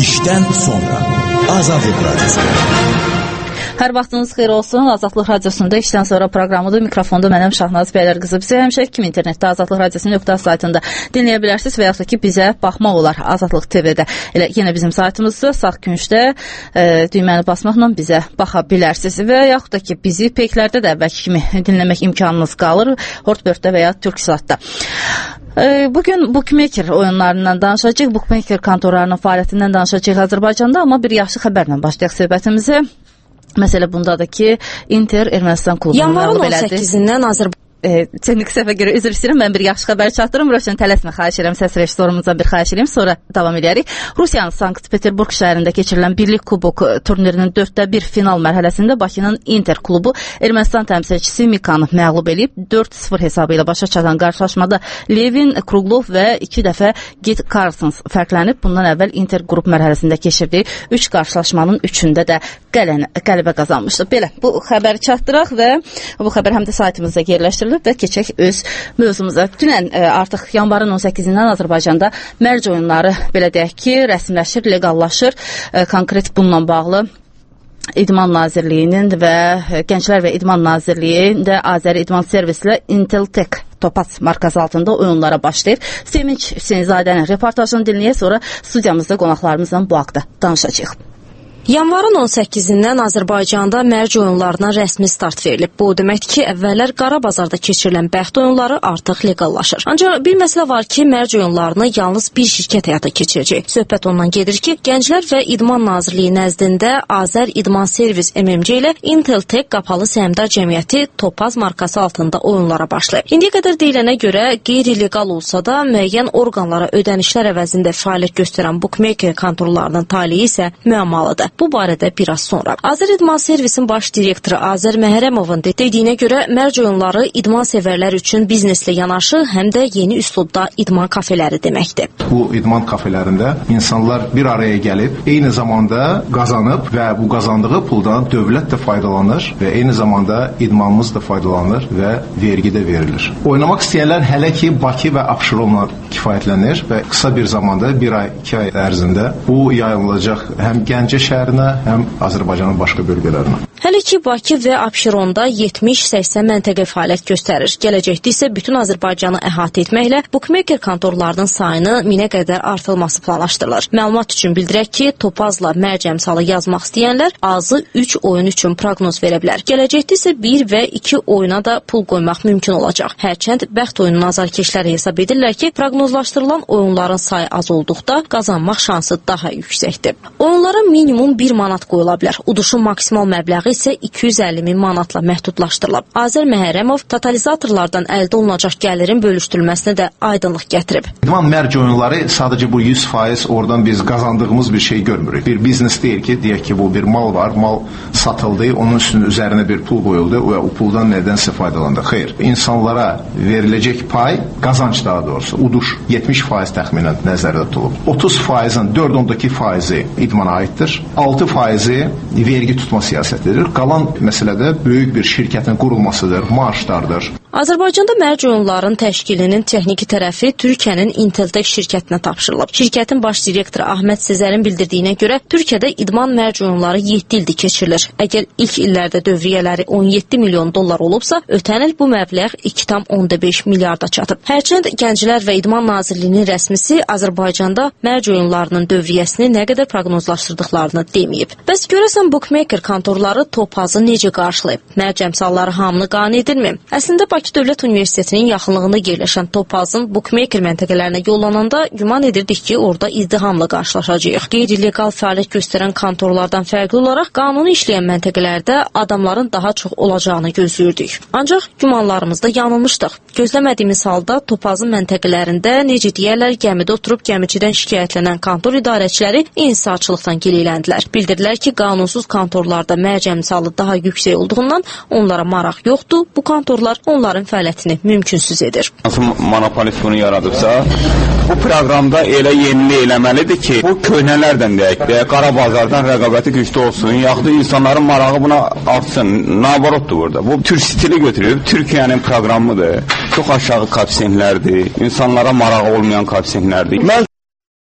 İşdən sonra Azadlıq Radyosu. Hər vaxtınız xeyir olsun. Azadlıq Radiosunda işdən sonra proqramıdır. Mikrofonda mənəm Şahnaz Bəylər qızı. Bizi həmişə kimi internetdə Azadlıq Radiosu.com saytında dinləyə bilərsiniz və yaxud da ki bizə baxmaq olar Azadlıq TV-də. Elə yenə bizim saytımızda sağ küncdə düyməni basmaqla bizə baxa bilərsiniz və yaxud da ki bizi peyklərdə də əvvəlki kimi dinləmək imkanınız qalır. Hortbörtdə və ya Turksatda. Bugün Bookmaker oyunlarından danışacağıq. Bookmaker kontorlarının fəaliyyətindən danışacağıq Azərbaycanda, amma bir yaxşı xəbərlə başlayaq söhbətimizə. Məsələ bundadır ki, Inter Ermənistan klubunu məğlub elədi. Yanvarın 18-dən Texnik səhvə görə üzr istəyirəm. Mən bir yaxşı xəbər çatdırım. Rövşən tələsmə, xahiş edirəm. Səs rejissorumuzdan bir xahiş edirəm. Sonra davam edərik. Rusiyanın Sankt-Peterburg şəhərində keçirilən Birlik Kubok turnirinin 4-1 final mərhələsində Bakının Inter klubu Ermənistan təmsilçisi Mikanı məğlub edib 4-0 hesabı ilə başa çatan qarşılaşmada Levin, Kruglov və 2 dəfə Git Carsons fərqlənib. Bundan əvvəl Inter qrup mərhələsində keçirdiyi 3 qarşılaşmanın 3-ündə də qələbə qazanmışdı. Belə, bu xəbəri çatdıraq və bu xəbər həm də saytımızda yerləşdirilir və keçək öz mövzumuza. Dünən artıq yanvarın 18-dən Azərbaycanda mərc oyunları belə deyək ki, rəsmiləşir, legallaşır. Konkret bununla bağlı İdman Nazirliyinin və Gənclər və İdman Nazirliyində Azəri İdman Servislə Inteltek Topaz markası altında oyunlara başlayır. Sevinç Hüseynzadənin reportajını dinləyək, sonra studiyamızda qonaqlarımızla bu haqda danışacağıq. Yanvarın 18-dən Azərbaycanda mərc oyunlarına rəsmi start verilib. Bu deməkdir ki, əvvəllər Qarabazarda keçirilən bəxt oyunları artıq legallaşır. Ancaq bir məsələ var ki, mərc oyunlarını yalnız bir şirkət həyata keçirəcək. Söhbət ondan gedir ki, Gənclər və İdman Nazirliyi nəzdində Azər İdman Servis MMC ilə Inteltek qapalı səhmdar cəmiyyəti Topaz markası altında oyunlara başlayıb. İndiyə qədər deyilənə görə qeyri-legal olsa da müəyyən orqanlara ödənişlər əvəzində fəaliyyət göstərən Bookmaker kontorlarının taliyi isə müəmmalıdır. Bu barədə biraz sonra. Azər İdman Servisin baş direktoru Azər Məhərəmovun dediyinə görə mərc oyunları idman sevərlər üçün bizneslə yanaşı, həm də yeni üslubda idman kafeləri deməkdir. Bu idman kafelərində insanlar bir araya gəlib, eyni zamanda qazanıb və bu qazandığı puldan dövlət də faydalanır və eyni zamanda idmanımız da faydalanır və vergi də verilir. Oynamaq istəyənlər hələ ki Bakı və Abşeronla kifayətlənir və qısa bir zamanda, 1 ay, 2 ay ərzində bu yayılacaq həm Gəncə şəhərinə, həm Azərbaycanın başqa bölgələrinə. Hələ ki Bakı və Abşeronda 70-80 məntəqə fəaliyyət göstərir. Gələcəkdə isə bütün Azərbaycanı əhatə etməklə Bookmaker kontorlarının sayını 1000-ə qədər artırılması planlaşdırılır. Məlumat üçün bildirək ki, Topazla mərc əmsalı yazmaq istəyənlər azı 3 oyun üçün proqnoz verə bilər. Gələcəkdə isə 1 və 2 oyuna da pul qoymaq mümkün olacaq. Hərçənd bəxt oyunun azarkeşləri hesab edirlər ki, proqnozlaşdırılan oyunların sayı az olduqda qazanmaq şansı daha yüksəkdir. Onlara minimum 1 manat qoyula bilər. Uduşun maksimal məbləği isə 250.000 manatla məhdudlaşdırılıb. Azər Məhərəmov totalizatorlardan əldə olunacaq gəlirin bölüşdürülməsinə də aydınlıq gətirib. İdman mərc oyunları sadəcə bu 100% oradan biz qazandığımız bir şey görmürük. Bir biznes deyil ki, deyək ki, bu bir mal var, mal satıldı, onun üzərinə bir pul qoyuldu və o puldan nədənsə faydalandı. Xeyr, insanlara veriləcək pay, qazanc daha doğrusu, uduş 70% təxminən nəzərdə tutulub. 30%-in 4.2%-i idmana aiddir, 6%-i vergi tutma siyasətidir. Qalan məsələdə böyük bir şirkətin qurulmasıdır, maaşlardır. Azərbaycanda mərc oyunların təşkilinin texniki tərəfi Türkiyənin Inteltek şirkətinə tapşırılıb. Şirkətin baş direktoru Ahmet Sezərin bildirdiyinə görə Türkiyədə idman mərc oyunları 7 ildir keçirilir. Əgər ilk illərdə dövriyyələri 17 milyon dollar olubsa, ötən il bu məbləğ 2,5 milyarda çatıb. Hərçənd Gənclər və İdman Nazirliyinin rəsmisi Azərbaycanda mərc oyunlarının dövriyyəsini nə qədər proqnozlaşdırdıqlarını deməyib. Bəs görəsən Bookmaker kontorları Topazı necə qarşılayıb? Mərc əmsalları hamını qane edirmi? Əslində Bakı Dövlət Universitetinin yaxınlığında yerləşən Topazın Bookmaker məntəqələrinə yollananda güman edirdik ki, orada izdihamla qarşılaşacağıq. Qeyri-legal fəaliyyət göstərən kontorlardan fərqli olaraq qanuni işləyən məntəqələrdə adamların daha çox olacağını gözləyirdik. Ancaq gümanlarımızda yanılmışdıq. Gözləmədiyimiz halda Topazın məntəqələrində necə deyərlər, gəmidə oturub gəmiçidən şikayətlənən kontor idarəçiləri insaatçılıqdan gileyləndilər. Bildirdilər ki, qanunsuz kontorlarda mərc əmsalı daha yüksək olduğundan onlara maraq yoxdur. Bu kontorlar onların fəaliyyətini mümkünsüz edir. Nasıl monopolist bunu yaradıbsa, bu proqramda elə yenilik eləməlidir ki, bu köhnələrdən deyək, Qarabazardan rəqabəti güclü olsun, yaxud insanların marağı buna artsın. Naborotdur burada. Bu Türk stili götürüb, Türkiyənin proqramıdır. Çox aşağı koefisientlərdir, insanlara marağı olmayan koefisientlərdir. Mən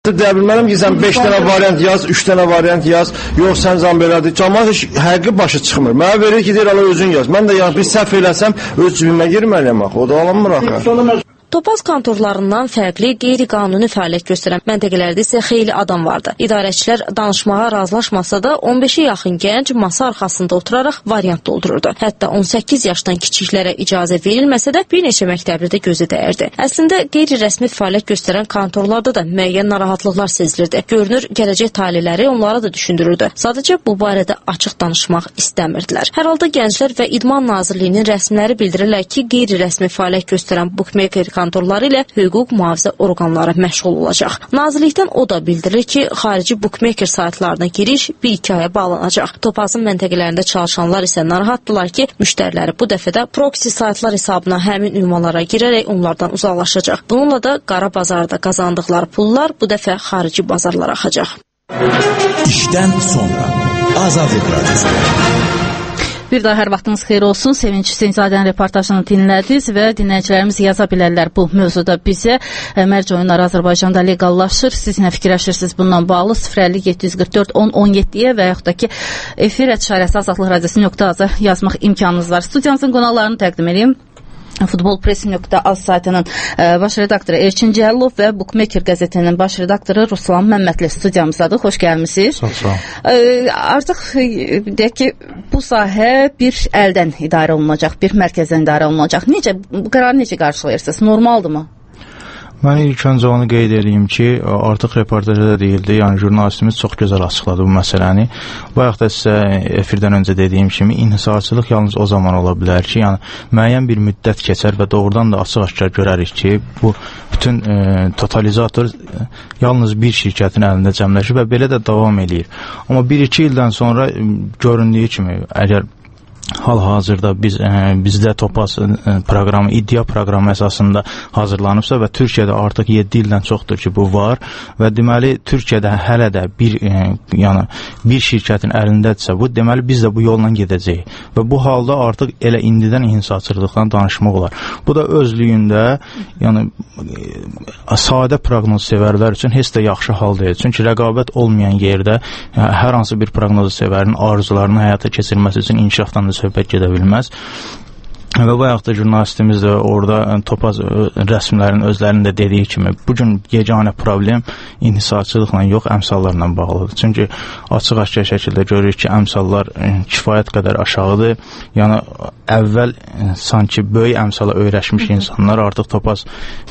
Deyə bilmərəm ki, sən 5 dənə variant yaz, 3 dənə variant yaz, yox sən zam belədir. Cəmaət həqiqi başa çıxmır. Mənə verir ki, deyir, özün yaz. Mən də yəni bir səhv eləsəm, öz cibimə girməliyəm axı. O da alınmır axı. Topaz kontorlarından fərqli qeyri-qanuni fəaliyyət göstərən məntəqələrdə isə xeyli adam vardı. İdarəçilər danışmağa razılaşmasa da 15-ə yaxın gənc masa arxasında oturaraq variant doldururdu. Hətta 18 yaşdan kiçiklərə icazə verilməsə də bir neçə məktəbli də gözə dəyirdi. Əslində qeyri-rəsmi fəaliyyət göstərən kontorlarda da müəyyən narahatlıqlar sezilirdi. Görünür, gələcək taleləri onlara da düşündürürdü. Sadəcə bu barədə açıq danışmaq istəmirdilər. Hər halda Gənclər və İdman Nazirliyinin rəsmiləri bildirirlər ki, qeyri-rəsmi fəaliyyət göstərən bookmaker kontorları ilə hüquq mühafizə orqanları məşğul olacaq. Nazirlikdən o da bildirir ki, xarici bookmaker saytlarına giriş 1-2 aya bağlanacaq. Topazın məntəqələrində çalışanlar isə narahatdılar ki, müştəriləri bu dəfə də proxy saytlar hesabına həmin ünvanlara girərək onlardan uzaqlaşacaq. Bununla da qara bazarda qazandıqları pullar bu dəfə xarici bazarlara axacaq. İşdən sonra Azadlıq Radiosu. Bir daha hər vaxtınız xeyir olsun. Sevinç Hüseynzadənin reportajını dinlədiniz və dinləyicilərimiz yaza bilərlər bu mövzuda bizə. Mərc oyunları Azərbaycanda legallaşır. Siz nə fikirləşirsiniz bundan bağlı? 050-744-10-17-yə və yaxud da ki, efir @şarəsi Azadlıq Radiosu.az yazmaq imkanınız var. Studiyamızın qonaqlarını təqdim edeyim. Futbolpress.az saytının baş redaktoru Elçin Cəlilov və Bookmaker qəzetinin baş redaktoru Ruslan Məmmədli studiyamızdadır. Xoş gəlmisiniz. Sağ ol. Artıq deyək ki, bu sahə bir əldən idarə olunacaq, bir mərkəzdən idarə olunacaq. Bu qərarı necə qarşılayırsınız? Normaldırmı? Mən ilk öncə onu qeyd edeyim ki, artıq reportajda da deyildi, yəni jurnalistimiz çox gözəl açıqladı bu məsələni. Bayaq da sizə efirdən öncə dediyim kimi, inhisarçılıq yalnız o zaman ola bilər ki, yəni müəyyən bir müddət keçər və doğrudan da açıq-aşkar görərik ki, bu bütün totalizator yalnız bir şirkətin əlində cəmləşir və belə də davam eləyir. Amma 1-2 ildən sonra göründüyü kimi, əgər hal-hazırda bizdə Topaz proqramı, iddia proqramı əsasında hazırlanıbsa və Türkiyədə artıq 7 ildən çoxdur ki, bu var və deməli Türkiyədə hələ də bir şirkətin əlindədirsə bu, deməli biz də bu yolla gedəcəyik və bu halda artıq elə indidən inhisarçılıqdan danışmaq olar. Bu da özlüyündə sadə proqnoz sevərlər üçün heç də yaxşı hal deyil. Çünki rəqabət olmayan yerdə hər hansı bir proqnoz sevərin arzularını həyata keçirməsi üçün inkişafdan da söhbət gedə bilməz. Və bayaq da jurnalistimiz də orada Topaz rəsmilərin özlərində dediyi kimi, bugün yeganə problem inhisarçılıqla yox, əmsallarla bağlıdır. Çünki açıq-aşkar şəkildə görürük ki, əmsallar kifayət qədər aşağıdır. Yəni, əvvəl sanki böyük əmsala öyrəşmiş insanlar artıq Topaz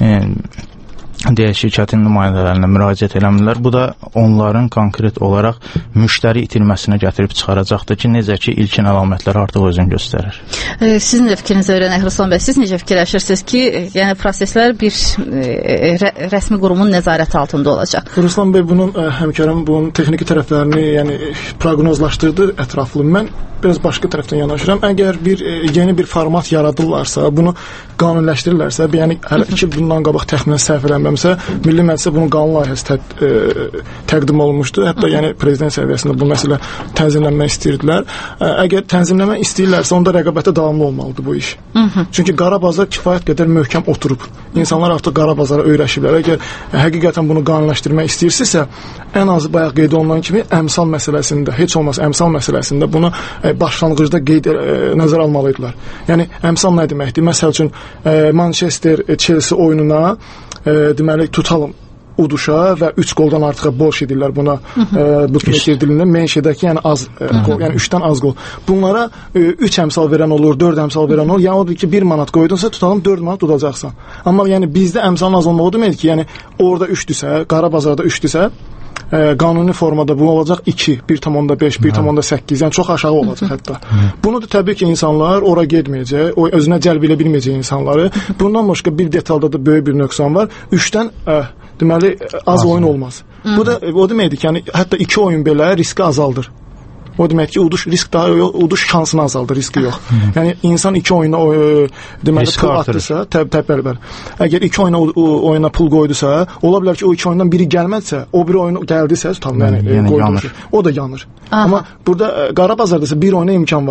şirkətin nümayəndələrinə müraciət eləmirlər. Bu da onların konkret olaraq müştəri itirməsinə gətirib çıxaracaqdır ki, necə ki, ilkin əlamətlər artıq özünü göstərir. Sizin də fikrinizi öyrənək, Ruslan bəy. Siz necə fikirləşirsiniz ki, yəni proseslər bir rəsmi qurumun nəzarəti altında olacaq? Ruslan bəy bunun həmkarım bunun texniki tərəflərini, yəni proqnozlaşdırdı ətraflı. Mən biraz başqa tərəfdən yanaşıram. Əgər yeni bir format yaradırlarsa, bunu qanunləşdirirlərsə, yəni hələ 2 il bundan qabaq təxminən səhv eləmirəmsə, Milli Məclisə bunun qanun layihəsi təqdim olunmuşdu. Hətta yəni prezident səviyyəsində bu məsələ tənzimlənmək istəyirdilər. Əgər tənzimləmək istəyirlərsə, onda rəqabətə davamlı olmalıdır bu iş. Çünki qara bazar kifayət qədər möhkəm oturub. İnsanlar artıq qara bazara öyrəşiblər. Əgər həqiqətən bunu qanunləşdirmək istəyirsinizsə, ən azı bayaq qeyd olunan kimi əmsal məsələsində, heç olmasa əmsal məsələsində bunu başlanğıcda nəzərə almalıdırlar. Yəni əmsal nə deməkdir? Məsəl üçün Manchester Chelsea oyununa deməli tutalım uduşa və 3 qoldan artıq borc edirlər buna bookmaker dilində menşədəki, yəni az qol, yəni 3-dən az qol. Bunlara 3 əmsal verən olur, 4 əmsal verən olur. Yəni odur ki, 1 manat qoydunsa tutalım 4 manat tutacaqsan. Amma yəni bizdə əmsalın az olmağı deməkdir ki, yəni orada 3-dürsə, qara bazarda 3-dürsə, qanuni formada bu olacaq 2, 1,5, 1,8, yəni çox aşağı olacaq hətta. Bunu da təbii ki, insanlar ora getməyəcək, o özünə cəlb edə bilməyəcək insanları. Bundan başqa bir detalda da böyük bir nöqsan var. 3-dən deməli az oyun olmaz. Bu da o deməkdir ki, yəni hətta 2 oyun belə riski azaldır. O demək ki, uduş şansını azaldır, riski yox. Yəni insan 2 oyuna deməli pul atdısa, bəli. Əgər 2 oyuna pul qoydusa, ola bilər ki, o 2 oyundan biri gəlmədisə, o biri oyun gəldisə, tutalım, yəni qoyulur. O da yanır. Amma burada qara bazardasa bir oyuna imkan var.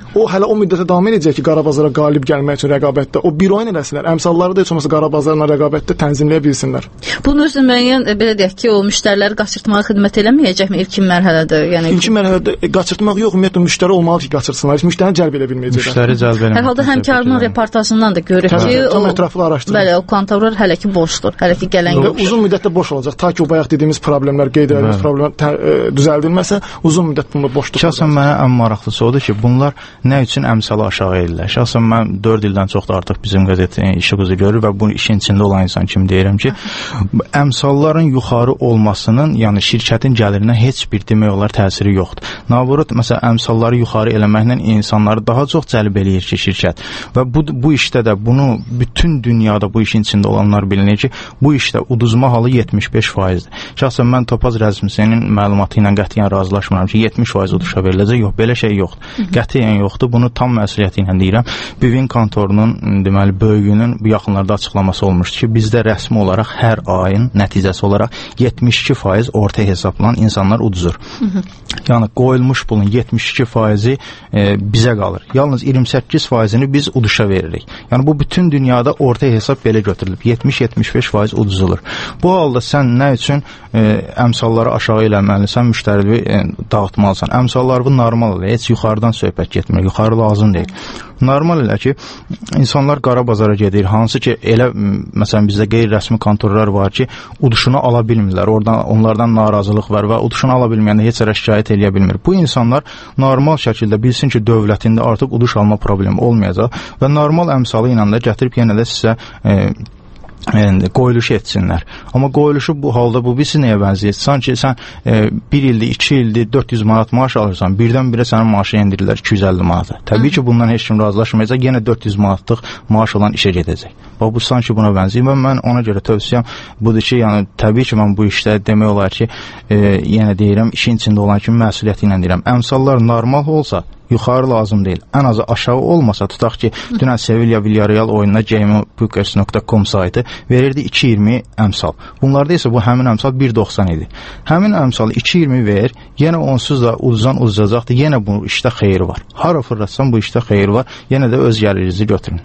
o hələ o müddətə davam edəcək ki, qara bazara qalib gəlmək üçün rəqabətdə o bir oyun eləsinlər. Əmsalları da heç olmasa qara bazarla rəqabətdə tənzimləyə bilsinlər. Bunun özü müəyyən belə deyək ki, o müştəriləri qaçırtmağa xidmət eləməyəcəkmi ilkin mərhələdə? Yəni ilkin mərhələdə qaçırtmaq yox, ümumiyyətlə müştəri olmalı ki, qaçırtsınlar. Heç müştərini cəlb edə bilməyəcəklər. Müştəri cəlb eləmək. Hər halda həmkarının reportajından da görürük ki, o ətraflı araşdırma. Bəli, o kontorlar hələ ki boşdur. Hələ ki gələn yox. Uzun müddətdə boş olacaq. Ta ki o bayaq dediyimiz problemlər, qeyd edilmiş problemlər düzəldilməsə, uzun müddət bunlar boşluq. Şəxsən mənə ən maraqlısı odur ki, bunlar nə üçün əmsalı aşağı edirlər? Şəxsən mən 4 ildən çoxdur artıq bizim qəzetin işimizi görür və bu işin içində olan insan kimi deyirəm ki, əmsalların yuxarı olmasının, yəni şirkətin gəlirinə heç bir demək olar təsiri yoxdur. Naburut, məsələn, əmsalları yuxarı eləməklə insanları daha çox cəlb eləyir ki, şirkət. Və bu işdə də bunu bütün dünyada bu işin içində olanlar bilinir ki, bu işdə uduzma halı 75%-dir. Şəxsən mən Topaz rəsmisinin məlumatı ilə qətiyyən razılaşmıram ki, 70% uduşa veriləcək. Yox, belə şey yoxdur. Qətiyyən yoxdur. Bunu tam məsuliyyəti ilə deyirəm. Bivin kontorunun deməli böyüyünün bu yaxınlarda açıqlaması olmuşdu ki, bizdə rəsmi olaraq hər ayın nəticəsi olaraq 72% orta hesabla insanlar uduzur. Yəni qoyulmuş pulun 72%-i bizə qalır. Yalnız 28%-ni biz uduşa veririk. Yəni bu bütün dünyada orta hesab belə götürülüb. 70-75% uduzulur. Bu halda sən nə üçün əmsalları aşağı eləməlisən, müştərini dağıtmalısan. Əmsallar bu normal elə, heç yuxarıdan söhbət getmir. Yuxarı lazım deyil. Normal elə ki, insanlar qara bazara gedir. Hansı ki, elə məsələn bizdə qeyri-rəsmi kontorlar var ki, uduşunu ala bilmirlər. Onlardan narazılıq var və uduşunu ala bilməyəndə heç yerə şikayət eləyə bilmir. Bu insanlar normal şəkildə bilsin ki, dövlətində artıq uduş alma problemi olmayacaq və normal əmsalı ilə də gətirib yenə də sizə qoyuluş etsinlər. Amma qoyuluşu bu halda bu birisi nəyə bənzəyir? Sanki sən 1 ildir, 2 ildir 400 manat maaş alırsan, birdən-birə sənin maaşı endirirlər 250 manata. Təbii ki, bundan heç kim razılaşmayacaq, yenə 400 manatlıq maaş olan işə gedəcək. Bu sanki buna bənzəyir və mən ona görə tövsiyəm budur ki, yəni təbii ki, mən bu işdə demək olar ki, yenə deyirəm, işin içində olan kimi məsuliyyəti ilə deyirəm. Əmsallar normal olsa, yuxarı lazım deyil. Ən azı aşağı olmasa, tutaq ki, dünən Sevilla Villarreal oyununa gamebookers.com saytı verirdi 2.20 əmsal. Bunlarda isə bu həmin əmsal 1.90 idi. Həmin əmsalı 2.20 ver, yenə onsuz da uzacaqdır, yenə bu işdə xeyri var. Hara fırlatsan bu işdə xeyri var, yenə də öz gəlirinizi götürün.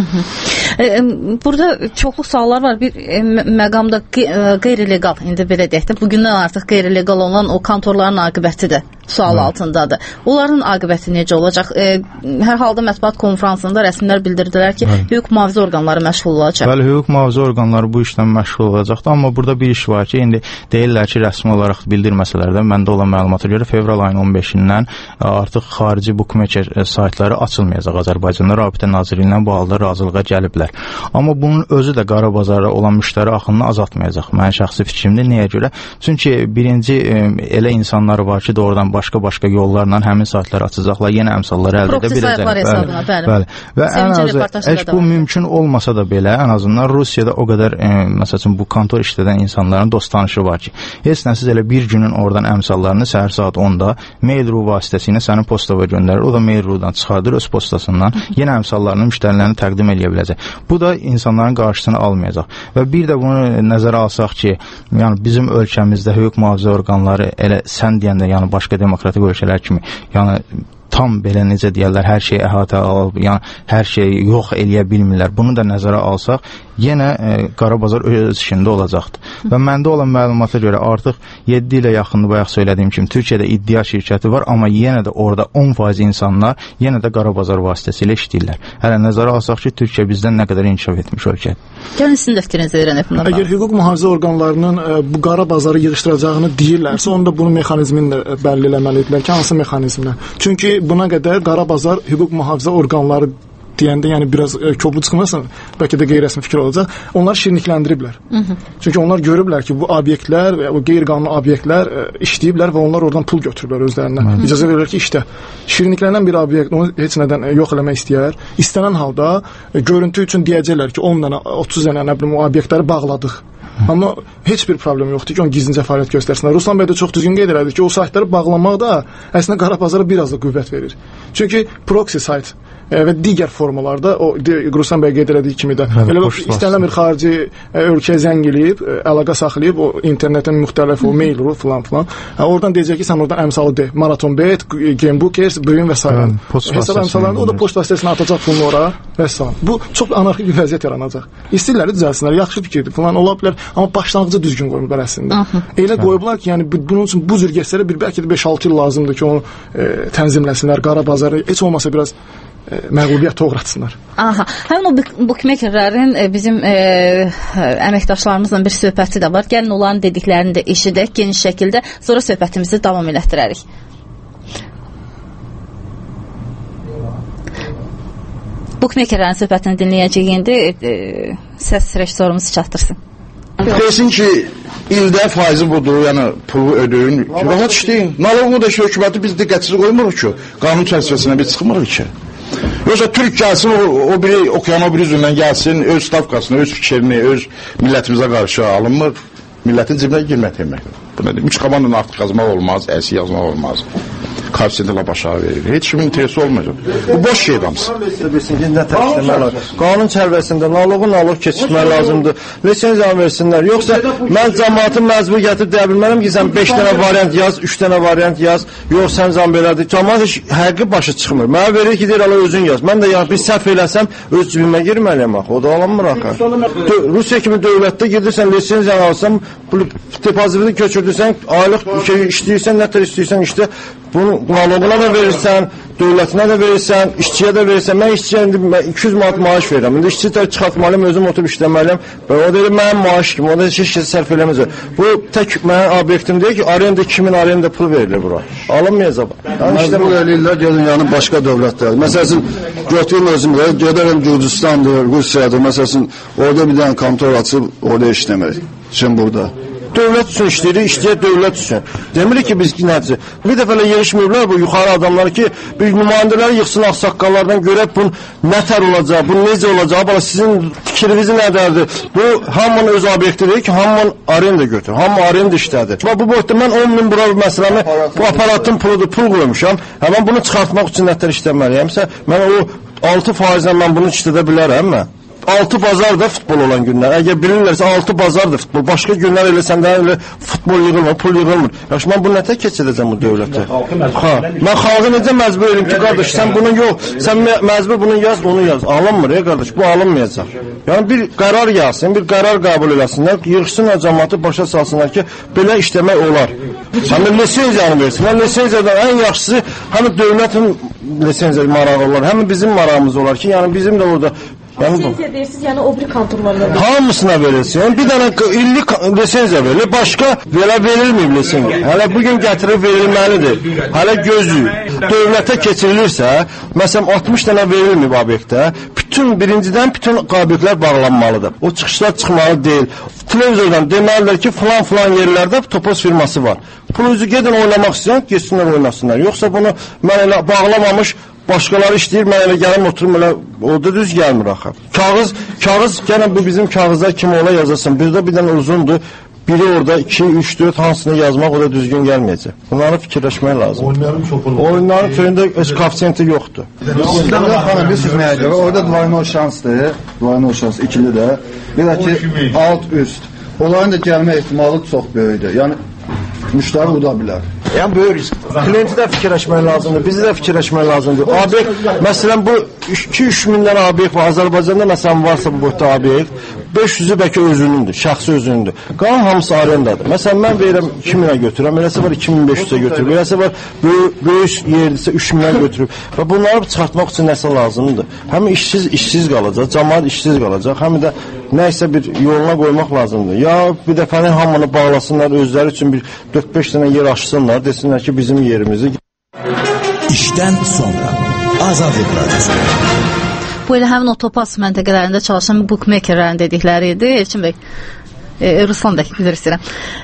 Burada çoxlu suallar var. Bir məqamda qeyri-legal, indi belə deyək də, bugündən artıq qeyri-legal olan o kontorların aqibəti də sual altındadır. Onların aqibəti necə olacaq? Hər halda mətbuat konfransında rəsmilər bildirdilər ki, hüquq mühafizə orqanları məşğul olacaq. Bəli, hüquq mühafizə orqanları bu işdən məşğul olacaqdır, amma burada bir iş var ki, indi deyirlər ki, rəsmi olaraq bildirməsələr də, məndə olan məlumata görə fevral ayının 15-dən artıq xarici bookmaker saytları açılmayacaq Azərbaycanda. Rabitə Nazirliyindən bu halda razılığa gəliblər. Amma bunun özü də qara bazara olan müştəri axınını azaltmayacaq. Mənim şəxsi fikrimdir. Nəyə görə? Çünki birinci elə insanlar var ki, doğrudan başqa yollarla həmin saytları açacaqlar, yenə əmsalları əldə edə biləcəklər. Bəli. Və ən azı bu mümkün olmasa da belə, ən azından Rusiyada o qədər məsələn bu kontor işlədən insanların dost tanışı var ki, heç nəsiz elə bir günün oradan əmsallarını səhər saat 10-da Mail.ru vasitəsilə sənin postava göndərir. O da Mail.ru-dan çıxardır öz postasından, yenə əmsallarını müştərilərinə təqdim edə biləcək. Bu da insanların qarşısını almayacaq. Və bir də bunu nəzərə alsaq ki, yəni bizim ölkəmizdə hüquq mühafizə orqanları elə sən deyəndə, yəni başqa demokratik ölkələr kimi, yəni tam belə necə deyirlər, hər şeyi əhatə alıb, yəni hər şeyi yox eləyə bilmirlər. Bunu da nəzərə alsaq, yenə qara bazar öz işində olacaqdır. Və məndə olan məlumata görə artıq 7 ilə yaxındır, bayaq söylədiyim kimi, Türkiyədə iddia şirkəti var, amma yenə də orada 10% insanlar yenə də qara bazar vasitəsilə işləyirlər. Hələ nəzərə alsaq ki, Türkiyə bizdən nə qədər inkişaf etmiş ölkədir. Gəlin sizin də fikrinizi öyrənək bundan. Əgər hüquq mühafizə orqanlarının bu qara bazarı yığışdıracağını deyirlərsə, onda bunun mexanizmini də bəlli eləməlidirlər ki, hansı mexanizmlə. Çünki buna qədər qara bazar hüquq mühafizə orqanları deyəndə, yəni biraz kobud çıxmasın, bəlkə də qeyri-rəsmi fikir olacaq, onlar şirnikləndiriblər. Çünki onlar görüblər ki, bu obyektlər və bu qeyri-qanuni obyektlər işləyiblər və onlar oradan pul götürüblər özlərinə. İcazə verirlər ki, işdə şirniklənən bir obyekt onu heç nədən yox eləmək istəyər. İstənən halda görüntü üçün deyəcəklər ki, 10 dənə, 30 dənə nə bilim obyektləri bağladıq. Amma heç bir problem yoxdur ki, onu gizlincə fəaliyyət göstərsinlər. Ruslan bəy də çox düzgün qeyd elədi ki, o saytları bağlamaq da əslində qara bazara biraz da qüvvət verir. Çünki proxy sayt və digər formalarda o Ruslan bəy qeyd elədiyi kimi də elə istənilən bir xarici ölkəyə zəng eləyib, əlaqə saxlayıb o internetin müxtəlif o mail-ru falan. Oradan deyəcək ki, sən oradan əmsalı de. Maratonbet, Gamebookers, Bugün və s. Hesab əmsallarında o da poçt vasitəsilə atacaq pulunu ora və s. Bu çox anarxik bir vəziyyət yaranacaq. İstəyirlər düzəlsinlər, yaxşı fikirdir falan ola bilər, amma başlanğıcı düzgün qoyublar əslində. Elə qoyublar ki, yəni bunun üçün bu cür gəzsələr bəlkə də 5-6 il lazımdır ki, onu tənzimləsinlər, qara bazarı heç olmasa biraz məğlubiyyət uğratsınlar. Həmin o bookmakerlərin bizim əməkdaşlarımızla bir söhbəti də var. Gəlin onların dediklərini də eşidək geniş şəkildə, sonra söhbətimizi davam elətdirərik. Bookmakerlərin söhbətini dinləyəcək indi səs rejissorumuz çatdırsın. Desin ki, ildə faizi budur, yəni pulu ödəyin, rahat işləyin. Naloqmu da hökuməti biz diqqətsiz qoymuruq ki, qanun çərçivəsinə biz çıxmırıq ki. Yoxsa Türk gəlsin, o biri okean o biri üzündən gəlsin, öz stavkasını, öz fikrini, öz millətimizə qarşı alınmır. Millətin cibinə girmək deməkdir. Bu nədir? 3 qabandan artıq yazmaq olmaz, əsi yazmaq olmaz. Koefisiyentlə başa verir. Heç kimin interesi olmayacaq. Bu boş şey damsın. Qanun çərçivəsində naloq keçirmək lazımdır. Lisenziya versinlər. Yoxsa mən cəmaatın məcbur gətirib deyə bilmərəm ki, sən 5 dənə variant yaz, 3 dənə variant yaz. Yox, sən zam belədir. Cəmaat heç həqiqi başa çıxmır. Mənə verir ki, deyir, ala özün yaz. Mən də bir səhv eləsəm öz cibimə girməliyəm axı. O da alınmır axı. Rusiya kimi dövlətdə gedirsən, lisenziya alsan, depozitini köçürdürsən, aylıq işləyirsən, nə tər istəyirsən işlə. Bunu naloquna da verirsən, dövlətinə də verirsən, işçiyə də verirsən. Mən işçiyə indi 200 manat maaş verirəm. İndi işçi tək çıxartmalıyım, özüm oturub işləməliyəm. O deyir, mənim maaş kimi, o da heç kəs sərf eləməyəcək. Bu tək mənim obyektim deyil ki, arenda 2000 arenda pul verilir bura. Alınmayacaq. Bu eləyirlər, gedin yəni başqa dövlətlər. Məsələn, götürün özümdə, gedərəm Gürcüstandır, Rusiyadır. Məsələn, orada bir dənə kontor açıb, orada işləmək. Şimdi burada. Dövlət üçün işləyir, işləyir dövlət üçün. Demirik ki, biz nəticə. Bir dəfələ yerişməyiblər bu yuxarı adamlar ki, bir nümayəndələri yıxsın ağsaqqallardan görək bunun nətər olacaq, bunun necə olacaq, bala sizin fikriniz nədərdir? Bu, hamının öz obyektidir ki, hamının arenda götür, hamı arenda işlədir. Bu boyutda mən 10 min bura məsələmi, bu aparatın puludur, pul qoymuşam, həmən bunu çıxartmaq üçün nətər işləməliyəmsə, mən o 6%-lə mən bunu işlədə bilərəm mən. 6 bazar da futbol olan günlər. Əgər bilirlərsə 6 bazardır futbol. Başqa günlər elə səndən elə futbol yığılmır, pul yığılmır. Yaxşı, mən bu nətə keçirəcəm bu dövlətə? Mən xalqı necə məcbur edim ki, qardaş, sən bunu yox, sən məcbur bunu yaz, onu yaz. Alınmır, qardaş, bu alınmayacaq. Yəni bir qərar yazsın, bir qərar qəbul eləsinlər, yığsınlar cəmaatı başa salsınlar ki, belə işləmək olar. Həmin lisenziyanı versinlər. Lisenziyadan ən yaxşısı həm dövlətin lisenziya marağı olar, həm bizim marağımız olar ki, yəni bizim də orada lisenziya verirsiniz, yəni o bir kontorlarla hamısına verilsin. Bir dənə illik lisenziya verilir, başqa belə verilməyib lisenziya. Hələ bugün gətirib verilməlidir. Hələ gözləyir. Dövlətə keçirilirsə, məsələn 60 dənə verilməyib obyektə, birincidən bütün obyektlər bağlanmalıdır. O çıxışlar çıxmalı deyil. Televizordan deməlilər ki, filan yerlərdə topos firması var. Pulunuzu gedin oynamaq istəyən, geçsinlər oynasınlar. Yoxsa bunu mən elə bağlamamış başqaları işləyir, mən elə gəlim oturum, elə orada düz gəlmir axı. Kağız, gənə bu bizim kağızlar kimi ola yazasın. Bir dənə uzundur, biri orada 2, 3, 4 hansını yazmaq o da düzgün gəlməyəcək. Bunları fikirləşmək lazım. Oyunların türündə öz koefisiyenti yoxdur. Sizdən xanım, bir siz nəyə görə? Orada dvayno şansdır, dvayno şans ikili də. Bir də ki, alt, üst. Onların da gəlmə ehtimalı çox böyükdür. Yəni, müştəri uda bilər. Yəni böyük risk. Klienti də fikirləşmək lazımdır, bizi də fikirləşmək lazımdır. Obyekt, məsələn bu 2-3 mindən obyekt var. Azərbaycanda məsələn varsa bu boyutda obyekt, 500-ü bəlkə özünündür, şəxsi özünündür. Qalan hamısı arendadır. Məsələn mən verirəm 2000-ə götürürəm, eləsə var 2500-ə götürürəm, eləsə var böyük yerdirsə 3000-ə götürürəm. Və bunları çıxartmaq üçün nəsə lazımdır. Həm işsiz qalacaq, cəmaət işsiz qalacaq, həm də nəysə bir yoluna qoymaq lazımdır. Ya bir dəfəni hamını bağlasınlar, özləri üçün bir 4-5 dənə yer açsınlar, desinlər ki, bizim yerimizi. İşdən sonra Azadlıq Radiosu. Bu elə həmin o topaz məntəqələrində çalışan bookmakerlərin dedikləri idi. Elçin bəy, Ruslan da bilirsinizlər.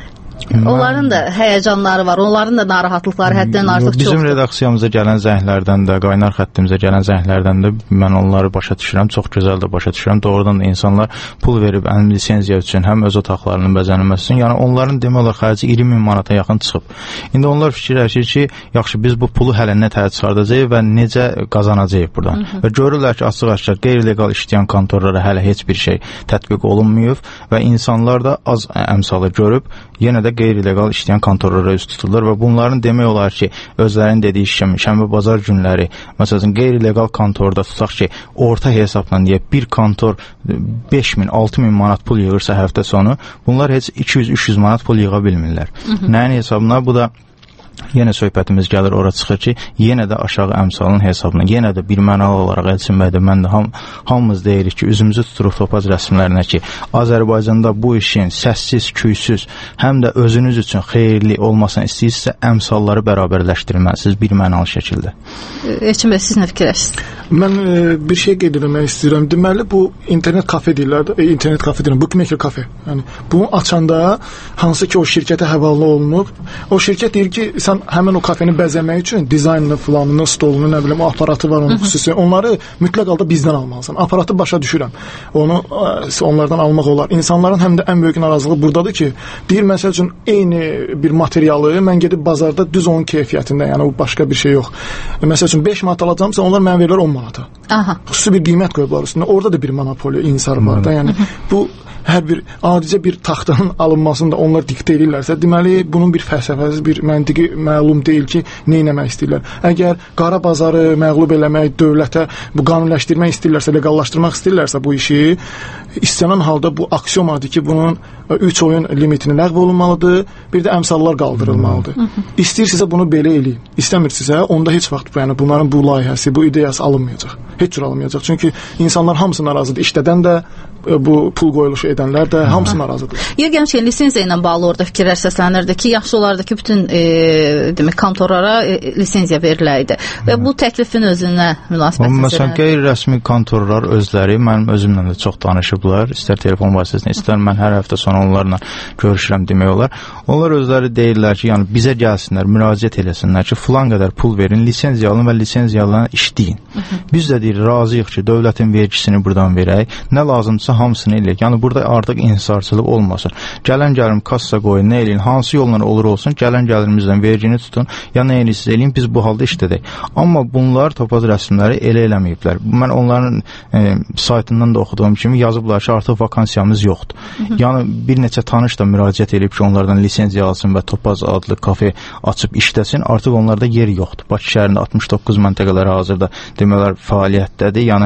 Onların da həyəcanları var, onların da narahatlıqları həddən artıq çoxdur. Bizim redaksiyamıza gələn zənglərdən də, qaynar xəttimizə gələn zənglərdən də mən onları başa düşürəm, çox gözəl də başa düşürəm. Doğrudan da insanlar pul verib həm lisenziya üçün, həm öz otaqlarının bəzənilməsi üçün, yəni onların demək olar xərci 20.000 manata yaxın çıxıb. İndi onlar fikirləşir ki, yaxşı biz bu pulu hələ nə təhət çıxardacağıq və necə qazanacağıq buradan. Və görürlər ki, açıq-aşkar qeyri-legal işləyən kontorlara hələ heç bir şey tətbiq olunmayıb və insanlar da az əmsalı görüb, yenə də qeyri-legal işləyən kontorlara üst tutulur və bunların demək olar ki, özlərinin dediyi kimi şənbə bazar günləri, məsələn, qeyri-legal kontorda tutaq ki, orta hesabla deyək, bir kontor 5.000, 6.000 manat pul yığırsa həftə sonu, bunlar heç 200-300 manat pul yığa bilmirlər. Nəyin hesabına? Bu da yenə söhbətimiz gəlir ora çıxır ki, yenə də aşağı əmsalın hesabına, yenə də bir mənalı olaraq Elçin bəy də mən də hamımız deyirik ki, üzümüzü tuturuq topaz rəsmlərinə ki, Azərbaycanda bu işin səssiz, küysüz, həm də özünüz üçün xeyirli olmasını istəyirsə, əmsalları bərabərləşdirməlisiniz bir mənalı şəkildə. Elçin bəy, siz nə fikirləşirsiniz? Mən bir şey qeyd etmək istəyirəm. Deməli, bu internet kafe deyirlər də, internet kafe deyirəm, bookmaker kafe. Yəni, bunu açanda, hansı ki o şirkətə həvalə olunub, o şirkət deyir ki, sən həmin o kafeni bəzəmək üçün dizaynını, filanını, stolunu, nə bilim, o aparatı var onun xüsusi. Onları mütləq halda bizdən almalısan. Aparatı başa düşürəm. Onu onlardan almaq olar. İnsanların həm də ən böyük narazılığı buradadır ki, deyir, məsəl üçün, eyni bir materialı mən gedib bazarda düz onun keyfiyyətində, yəni o başqa bir şey yox. Məsəl üçün, 5 manat alacamsa, onlar mənə verirlər 10 manata. Xüsusi bir qiymət qoyublar üstündə. Orada da bir monopoli insar var da. Yəni, bu hər bir adicə bir taxtanın alınmasını da onlar diktə edirlərsə, deməli, bunun bir fəlsəfəsiz, bir məntiqi məlum deyil ki, nə etmək istəyirlər. Əgər qara bazarı məğlub eləmək, dövlətə bu qanunləşdirmək istəyirlərsə, legallaşdırmaq istəyirlərsə bu işi, istənilən halda bu aksiomadır ki, bunun 3 oyun limitini ləğv olunmalıdır, bir də əmsallar qaldırılmalıdır. İstəyirsinizsə bunu belə eləyin. İstəmirsinizsə, onda heç vaxt yəni, bunların bu layihəsi, bu ideyası alınmayacaq. Heç cür alınmayacaq. Çünki insanlar hamısı narazıdır. İşlədən də, bu pul qoyuluşu edənlər də hamısı narazıdır. Yer gəlmişkən lisenziya ilə bağlı orada fikirlər səslənirdi ki, yaxşı olardı ki, bütün demək kontorlara lisenziya verilərdi. Və bu təklifin özünə münasibət məsələn, qeyri-rəsmi kontorlar özləri mənim özümlə də çox danışıblar. İstər telefon vasitəsilə, istər mən hər həftə sonu onlarla görüşürəm demək olar. Onlar özləri deyirlər ki, yəni bizə gəlsinlər, müraciət eləsinlər ki, filan qədər pul verin, lisenziya alın və lisenziyalarla işləyin. Biz də deyir, razıyıq ki, dövlətin vergisini buradan verək. Nə lazımsa hamısını eləyək. Yəni burada artıq inhisarçılıq olmasın. Gələn gəlim kassa qoyun, nə eləyin, hansı yolla olur olsun, gələn gəlirimizdən vergini tutun, ya nə eləyirsiniz eləyin, biz bu halda işlədək. Amma bunlar topaz rəsmləri elə eləməyiblər. Mən onların saytından da oxuduğum kimi yazıblar ki, artıq vakansiyamız yoxdur. Yəni bir neçə tanış da müraciət edib ki, onlardan lisenziya alsın və topaz adlı kafe açıb işləsin, artıq onlarda yer yoxdur. Bakı şəhərində 69 məntəqələri hazırda demələr fəaliyyətdədir. Yəni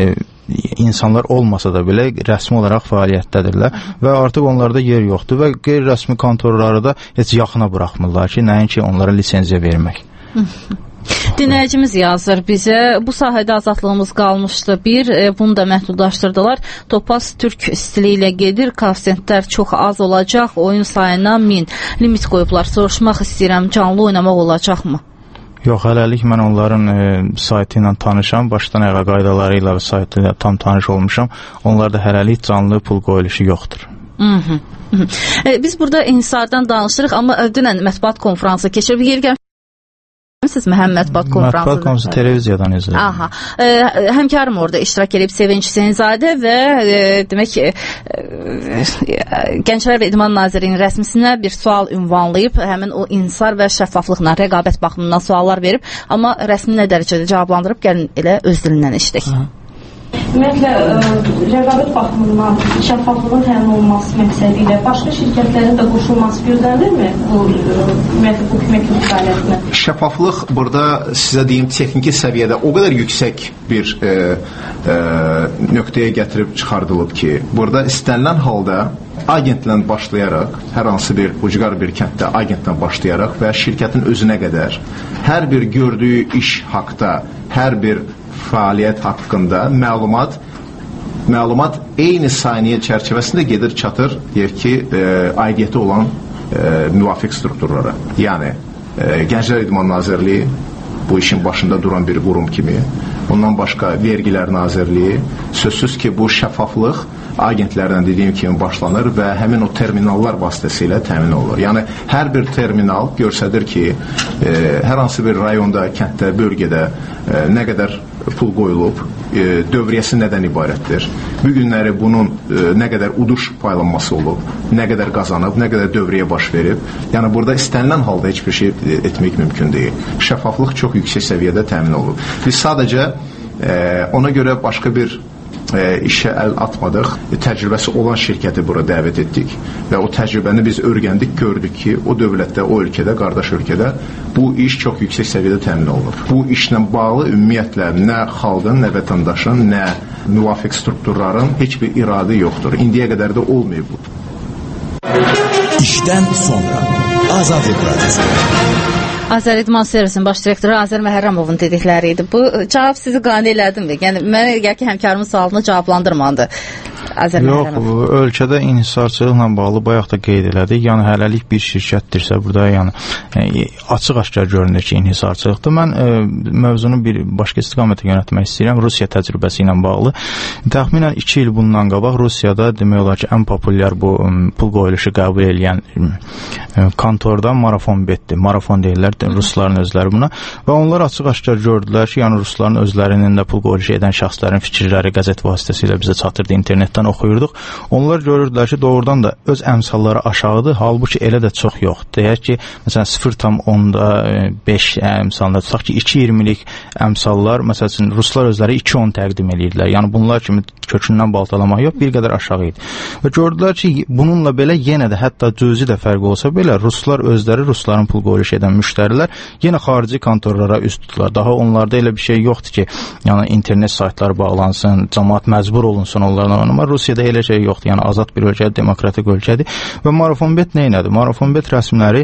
insanlar olmasa da belə rəsmi olaraq fəaliyyətdədirlər və artıq onlarda yer yoxdur və qeyri-rəsmi kontorları da heç yaxına buraxmırlar ki, nəinki onlara lisenziya vermək. Dinləyicimiz yazır bizə, bu sahədə azadlığımız qalmışdı. Bunu da məhdudlaşdırdılar. Topaz türk stili ilə gedir, koefisientlər çox az olacaq, oyun sayına 1000 limit qoyublar. Soruşmaq istəyirəm, canlı oynamaq olacaqmı? Yox, hələlik mən onların saytı ilə tanışam, başdan ayağa qaydaları ilə və saytı ilə tam tanış olmuşam. Onlarda hələlik canlı pul qoyuluşu yoxdur. Biz burada inhisardan danışırıq, amma dünən mətbuat konfransı keçirib yer siz Məhəmməd Bad konfransı. Mətbuat konfransı televiziyadan izlədim. Aha. Həmkarım orada iştirak edib Sevinç Hüseynzadə və demək Gənclər və İdman Nazirliyinin rəsmisinə bir sual ünvanlayıb, həmin o inhisar və şəffaflıqla, rəqabət baxımından suallar verib, amma rəsmi nə dərəcədə cavablandırıb, gəlin elə öz dilindən eşidək. Ümumiyyətlə, rəqabət baxımından şəffaflığın təmin olunması məqsədi ilə başqa şirkətlərin də qoşulması gözlənilirmi bu bookmaking fəaliyyətinə? Şəffaflıq burada sizə deyim texniki səviyyədə o qədər yüksək bir nöqtəyə gətirib çıxardılıb ki, burada istənilən halda agentlə başlayaraq, hər hansı bir ucqar bir kənddə agentlə başlayaraq və şirkətin özünə qədər hər bir gördüyü iş haqda, hər bir fəaliyyət haqqında məlumat eyni saniyə çərçivəsində gedir, çatır, deyək ki, aidiyyəti olan müvafiq strukturlara. Yəni, Gənclər İdman Nazirliyi bu işin başında duran bir qurum kimi, Ondan başqa Vergilər Nazirliyi. Sözsüz ki, bu şəffaflıq agentlərdən dediyim kimi başlanır və həmin o terminallar vasitəsilə təmin olunur. Yəni, hər bir terminal göstərir ki, hər hansı bir rayonda, kənddə, bölgədə nə qədər pul qoyulub, dövriyyəsi nədən ibarətdir, bu günləri bunun nə qədər uduş paylanması olub, nə qədər qazanıb, nə qədər dövriyyə baş verib. Yəni, burada istənilən halda heç bir şey etmək mümkün deyil. Şəffaflıq çox yüksək səviyyədə təmin olunur. Biz sadəcə ona görə başqa bir işə əl atmadıq, təcrübəsi olan şirkəti bura dəvət etdik və o təcrübəni biz öyrəndik, gördük ki, o dövlətdə, o ölkədə, qardaş ölkədə bu iş çox yüksək səviyyədə təmin olunur. Bu işlə bağlı ümumiyyətlə nə xalqın, nə vətəndaşın, nə müvafiq strukturların heç bir iradı yoxdur. İndiyə qədər də olmayıb bu. İşdən sonra Azad Radiosu. Azər İdman Servisin baş direktoru Azər Məhərrəmovun dedikləri idi. Bu cavab sizi qane elədimi? Yəni, mənə gəl ki, həmkarımın sualını cavablandırmadı. Yox, ölkədə inhisarçılıqla bağlı bayaq da qeyd elədik. Yəni, hələlik bir şirkətdirsə, burada açıq-aşkar görünür ki, inhisarçılıqdır. Mən mövzunu bir başqa istiqamətə yönətmək istəyirəm. Rusiya təcrübəsi ilə bağlı. Təxminən 2 il bundan qabaq Rusiyada demək olar ki, ən populyar bu pul qoyuluşu qəbul edən kontorda Marafon betdir. Marafon deyirlər rusların özləri buna və onlar açıq-aşkar gördülər ki, yəni rusların özlərinin də pul qoyuluşu edən şəxslərin fikirləri qəzet vasitəsilə bizə çatırdı, internetdən oxuyurduq. Onlar görürdülər ki, doğrudan da öz əmsalları aşağıdır, halbuki elə də çox yoxdur. Deyək ki, məsələn 0,5 əmsalında tutaq ki, 2,20-lik əmsallar, məsələn ruslar özləri 2,10 təqdim edirdilər. Yəni bunlar kimi kökündən baltalamaq yox, bir qədər aşağı idi. Və gördülər ki, bununla belə yenə də hətta cüzi də fərq olsa belə ruslar özləri, rusların pul qoyuluş edən müştərilər yenə xarici kontorlara üst tuturlar. Daha onlarda elə bir şey yoxdur ki, yəni internet saytları bağlansın, cəmaət məcbur olunsun onlarla oynamağa. Rusiyada elə şey yoxdur. Yəni azad bir ölkədir, demokratik ölkədir. Və Marafonbet nə elədi? Marafonbet rəsmləri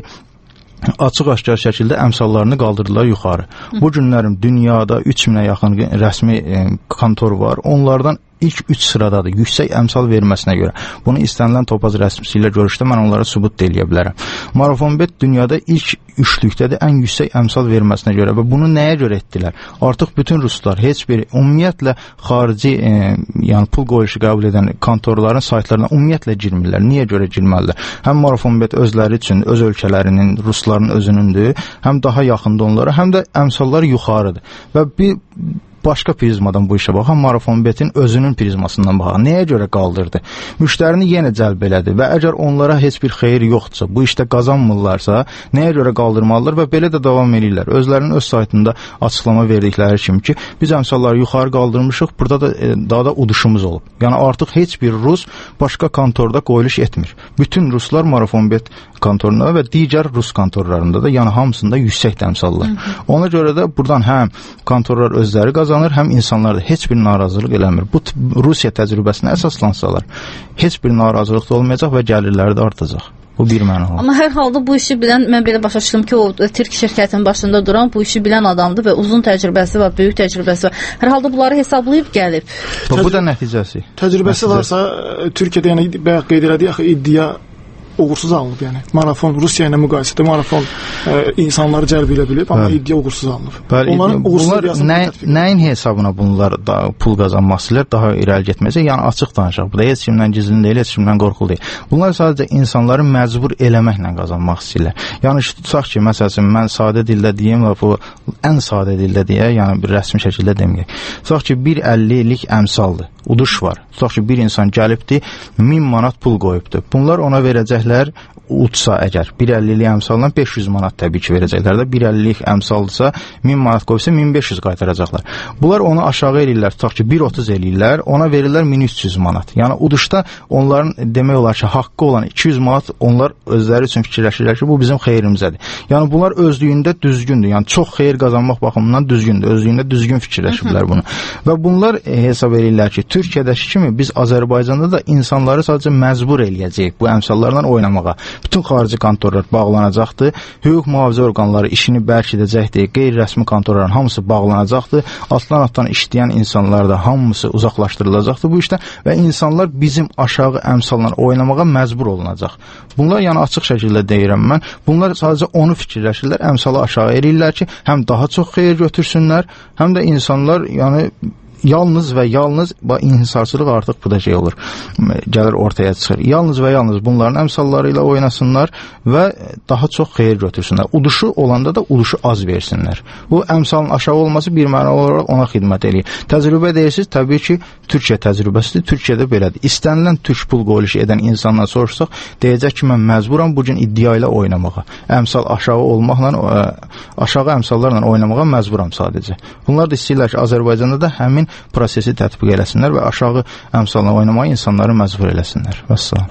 açıq-aşkar şəkildə əmsallarını qaldırdılar yuxarı. Bu günlərin dünyada 3000-ə yaxın rəsmi kontor var. Onlardan ilk 3 sıradadır, yüksək əmsal verməsinə görə. Bunu istənilən topaz rəsmisi ilə görüşdə mən onlara sübut eləyə bilərəm. Marafonbet dünyada ilk üçlükdədir, ən yüksək əmsal verməsinə görə və bunu nəyə görə etdilər? Artıq bütün ruslar heç bir ümumiyyətlə xarici yəni pul qoyuluşu qəbul edən kontorların saytlarına ümumiyyətlə girmirlər. Niyə görə girməlilər? Həm Marafonbet özləri üçün, öz ölkələrinin, rusların özünündür, həm daha yaxında onlara, həm də əmsallar yuxarıdır. Və bir başqa prizmadan bu işə baxan Marafonbetin özünün prizmasından baxan. Nəyə görə qaldırdı? Müştərini yenə cəlb elədi və əgər onlara heç bir xeyir yoxdursa, bu işdə qazanmırlarsa, nəyə görə qaldırmalılar və belə də davam edirlər. Özlərinin öz saytında açıqlama verdikləri kimi ki, biz əmsalları yuxarı qaldırmışıq, burada da daha da uduşumuz olub. Yəni artıq heç bir rus başqa kontorda qoyuluş etmir. Bütün ruslar Marafonbet kontorunda və digər rus kontorlarında da, yəni hamısında yüksək əmsallar. Ona görə də buradan həm kontorlar özləri qazanır, həm insanlar da heç bir narazılıq eləmir. Bu Rusiya təcrübəsinə əsaslansalar, heç bir narazılıq da olmayacaq və gəlirləri də artacaq. Bu bir məna olur. Amma hər halda bu işi bilən, mən belə başa düşdüm ki, o Türk şirkətinin başında duran bu işi bilən adamdır və uzun təcrübəsi var, böyük təcrübəsi var. Hər halda bunları hesablayıb gəlib. Bu da nəticəsi. Təcrübəsi varsa, Türkiyədə yəni bayaq qeyd elədik, axı iddia uğursuz alınıb, yəni. Marafon Rusiya ilə müqayisədə Marafon insanları cəlb edə bilib, amma iddia uğursuz alınıb. Bunlar nəyin hesabına bunlar da pul qazanmaq istəyirlər, daha irəli getməyəcək, yəni açıq danışaq. Bu da heç kimdən gizlin deyil, heç kimdən qorxulu deyil. Bunlar sadəcə insanları məcbur eləməklə qazanmaq istəyirlər. Yəni tutaq ki, məsələn, mən sadə dildə deyim və bu ən sadə dildə deyə, yəni bir rəsmi şəkildə deməyək. Tutaq ki, 1,50-lik əmsaldır, uduş var. Tutaq ki, bir insan gəlibdir, 1000 manat pul qoyubdur. Bunlar ona verəcəklər uçsa əgər 1,50-lik əmsalla 500 manat təbii ki verəcəklər də, 1,50-lik əmsaldırsa 1000 manat qoysa 1500 qaytaracaqlar. Bunlar onu aşağı eləyirlər, tutaq ki 1,30 eləyirlər, ona verirlər 1300 manat. Yəni uduşda onların demək olar ki haqqı olan 200 manat onlar özləri üçün fikirləşirlər ki bu bizim xeyrimizədir. Yəni bunlar özlüyündə düzgündür. Yəni çox xeyir qazanmaq baxımından düzgündür. Özlüyündə düzgün fikirləşiblər bunu. Və bunlar hesab edirlər ki Türkiyədəki kimi biz Azərbaycanda da insanları sadəcə məcbur eləyəcəyik bu əmsallarla oynamağa. Bütün xarici kontorlar bağlanacaqdır. Hüquq mühafizə orqanları işini bərk edəcəkdir. Qeyri-rəsmi kontorların hamısı bağlanacaqdır. Altdan işləyən insanlar da hamısı uzaqlaşdırılacaqdır bu işdən və insanlar bizim aşağı əmsalla oynamağa məcbur olunacaq. Bunlar yəni açıq şəkildə deyirəm mən. Bunlar sadəcə onu fikirləşirlər, əmsalı aşağı eləyirlər ki, həm daha çox xeyir götürsünlər, həm də insanlar yəni yalnız və yalnız inhisarçılıq artıq bu da şey olur, gəlir ortaya çıxır. Yalnız və yalnız bunların əmsalları ilə oynasınlar və daha çox xeyir götürsünlər. Uduşu olanda da uduşu az versinlər. Bu əmsalın aşağı olması bir mənalı olaraq ona xidmət eləyir. Təcrübə deyirsiniz, təbii ki, Türkiyə təcrübəsidir. Türkiyədə belədir. İstənilən türk pul qoyuluşu edən insandan soruşsaq, deyəcək ki, mən məcburam bu gün iddia ilə oynamağa. Əmsal aşağı olmaqla, aşağı əmsallarla oynamağa məcburam sadəcə. Bunlar da istəyirlər ki, Azərbaycanda da həmin prosesi tətbiq eləsinlər və aşağı əmsalla oynamağa insanları məcbur eləsinlər. Vəssalam.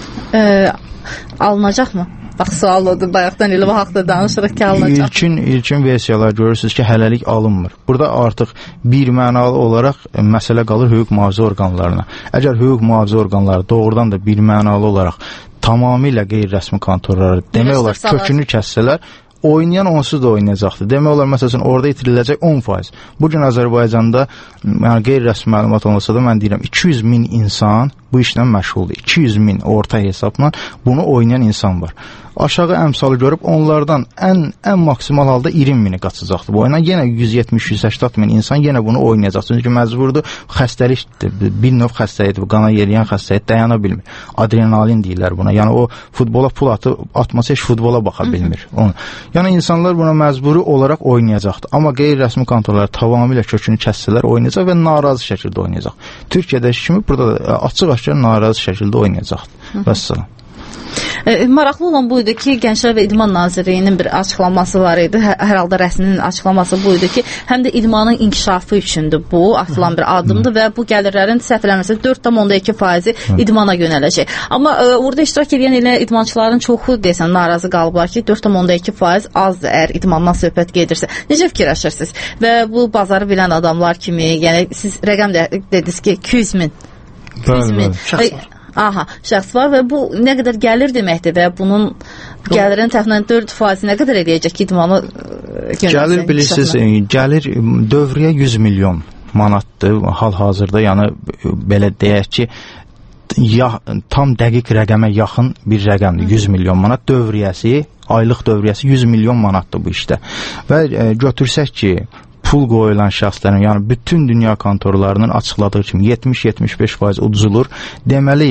Alınacaqmı? Bax, sual odur. Bayaqdan elə bu haqda danışırıq ki, alınacaq. İlkin versiyalar görürsünüz ki, hələlik alınmır. Burada artıq bir mənalı olaraq məsələ qalır hüquq mühafizə orqanlarına. Əgər hüquq mühafizə orqanları doğrudan da bir mənalı olaraq tamamilə qeyri-rəsmi kontorları demək olar kökünü kəssələr, oynayan onsuz da oynayacaqdır. Demək olar, məsələn, orada itiriləcək 10%. Bugün Azərbaycanda yəni qeyri-rəsmi məlumat olmasa da mən deyirəm 200 min insan bu işlə məşğuldur. 200 min orta hesabla bunu oynayan insan var. Aşağı əmsalı görüb onlardan ən maksimal halda 20 mini qaçacaqdır. Bu oyuna yenə 170-180 min insan yenə bunu oynayacaq. Çünki məcburdur, xəstəlikdir. Bir növ xəstəlikdir, qana yeriyən xəstəlik dayana bilmir. Adrenalin deyirlər buna. Yəni o futbola pul atması heç futbola baxa bilmir. Yəni insanlar buna məcburi olaraq oynayacaqdır. Amma qeyri-rəsmi kontorlar tamamilə kökünü kəssələr oynayacaq və narazı şəkildə oynayacaq. Türkiyədəki kimi burada da açıq-aşkar narazı şəkildə oynayacaqdır. Vəssalam. Maraqlı olan buydu ki, Gənclər və İdman Nazirliyinin bir açıqlaması var idi. Hər halda rəsminin açıqlaması buydu ki, həm də idmanın inkişafı üçündür bu, atılan bir addımdır və bu gəlirlərin səhv eləmirəmsə 4,2% idmana yönələcək. Amma orada iştirak edən elə idmançıların çoxu desən narazı qalıblar ki, 4,2% azdır əgər idmandan söhbət gedirsə. Necə fikirləşirsiniz? Və bu bazarı bilən adamlar kimi, yəni siz rəqəm dediniz ki, 200 min. 200 min. Aha, şəxs var və bu nə qədər gəlir deməkdir və bunun gəlirin təxminən 4% nə qədər eləyəcək idmanı yönəlsin? Gəlir bilirsiniz, gəlir dövrəyə 100 milyon manatdır hal-hazırda, yəni belə deyək ki, tam dəqiq rəqəmə yaxın bir rəqəmdir, 100 milyon manat dövriyəsi, aylıq dövriyəsi 100 milyon manatdır bu işdə. Və götürsək ki, pul qoyulan şəxslərin, yəni bütün dünya kontorlarının açıqladığı kimi 70-75% uduzulur. Deməli